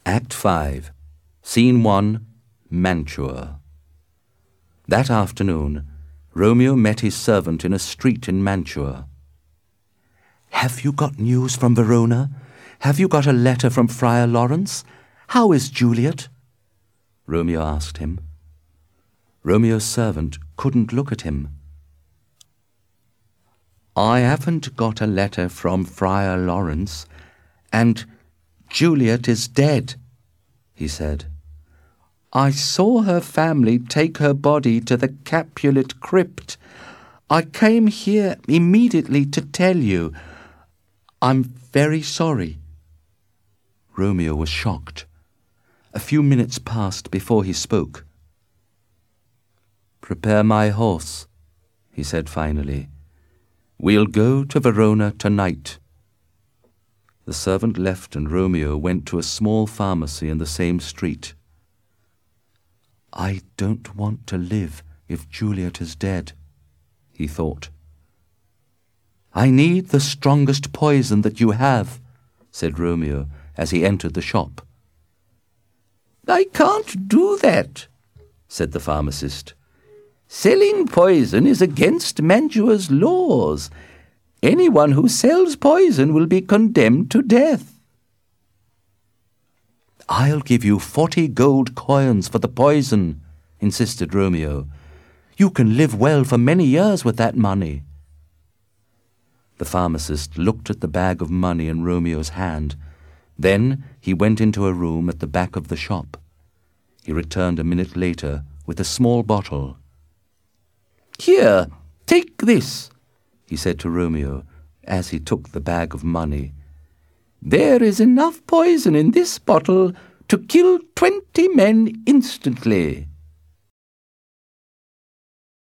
Act 5, Scene 1, Mantua. That afternoon, Romeo met his servant in a street in Mantua. "Have you got news from Verona? Have you got a letter from Friar Lawrence? How is Juliet?" Romeo asked him. Romeo's servant couldn't look at him. "I haven't got a letter from Friar Lawrence, and Juliet is dead," he said. "I saw her family take her body to the Capulet crypt. I came here immediately to tell you. I'm very sorry." Romeo was shocked. A few minutes passed before he spoke. "Prepare my horse," he said finally. "We'll go to Verona tonight." The servant left and Romeo went to a small pharmacy in the same street. "I don't want to live if Juliet is dead," he thought. "I need the strongest poison that you have," said Romeo as he entered the shop. "I can't do that," said the pharmacist. "Selling poison is against Mantua's laws. Anyone who sells poison will be condemned to death." "I'll give you 40 gold coins for the poison," insisted Romeo. "You can live well for many years with that money." The pharmacist looked at the bag of money in Romeo's hand. Then he went into a room at the back of the shop. He returned a minute later with a small bottle. "Here, take this," he said to Romeo as he took the bag of money. "There is enough poison in this bottle to kill 20 men instantly."